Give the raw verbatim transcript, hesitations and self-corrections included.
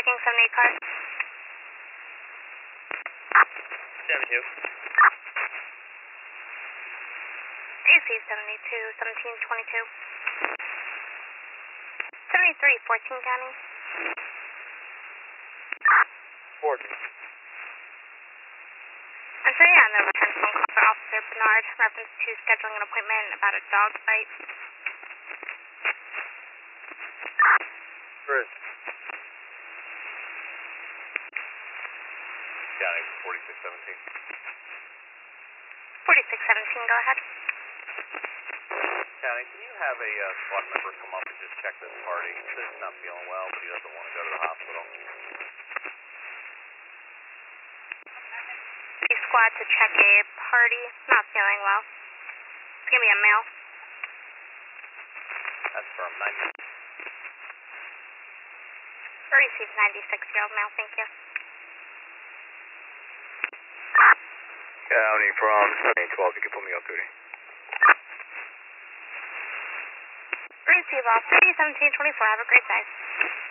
checking seventy-eight cars. seventy-two. A C seventy-two, seventeen twenty-two. seventy-three, fourteen County. forty. I'm sure you're on the return phone call for Officer Bernard, reference to scheduling an appointment about a dog fight. Chris. County, forty-six seventeen. forty-six seventeen, go ahead. County, can you have a uh, squad member come up and just check this party? He says he's not feeling well, but he doesn't want to go to the hospital. A squad to check a party, not feeling well. It's gonna be a male. That's from ninety. Received ninety-six year old male, thank you. County from seventeen twelve, you can put me on duty. Receive off seventeen twenty-four, have a great day.